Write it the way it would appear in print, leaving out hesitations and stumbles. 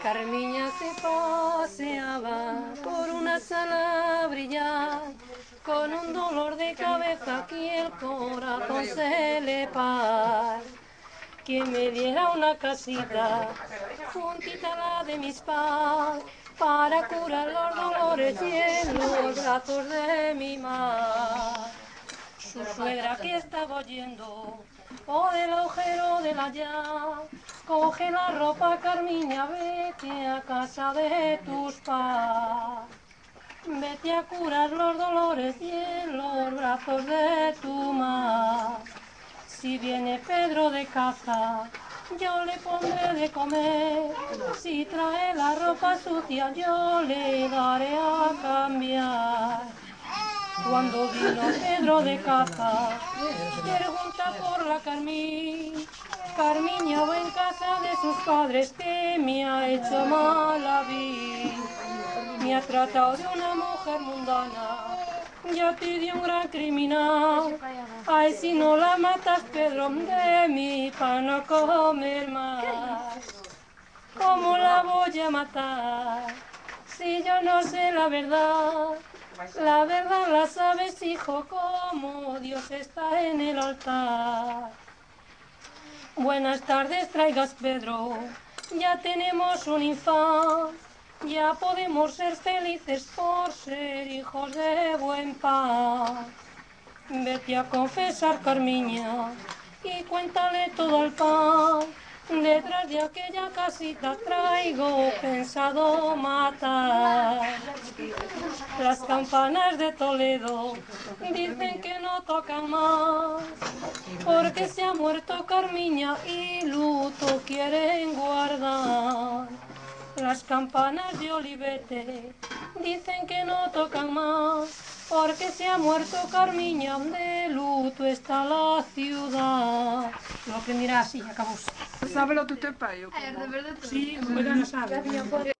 Carmiña se paseaba por una sala brillante, con un dolor de cabeza que el corazón se le para. Que me diera una casita, juntita a la de mis padres, para curar los dolores y en los brazos de mi madre. Su suegra que estaba oyendo, o del agujero de la llave, coge la ropa, Carmiña, vete a casa de tus padres. Vete a curar los dolores y en los brazos de tu madre. Si viene Pedro de caza, yo le pondré de comer. Si trae la ropa sucia, yo le daré a cambiar. Cuando vino Pedro de caza, pregunta por la Carmiña va en casa de sus padres, que me ha hecho mala vida. Me ha tratado de una mujer mundana, ya te di un gran criminal. Ay, si no la matas, Pedro, de mí para no comer más. ¿Cómo la voy a matar si yo no sé la verdad? La verdad la sabes, hijo, como Dios está en el altar. Buenas tardes, traigas, Pedro, ya tenemos un infante. Ya podemos ser felices por ser hijos de buen pan. Vete a confesar, Carmiña, y cuéntale todo al pan. Detrás de aquella casita traigo pensado matar. Las campanas de Toledo dicen que no tocan más, porque se ha muerto Carmiña y luto quieren guardar. Las campanas de Olivete dicen que no tocan más, porque se ha muerto Carmiña, de luto está la ciudad. Lo aprenderá así, acabó. ¿Sabes lo que te payo? Sí, bueno, no sabe.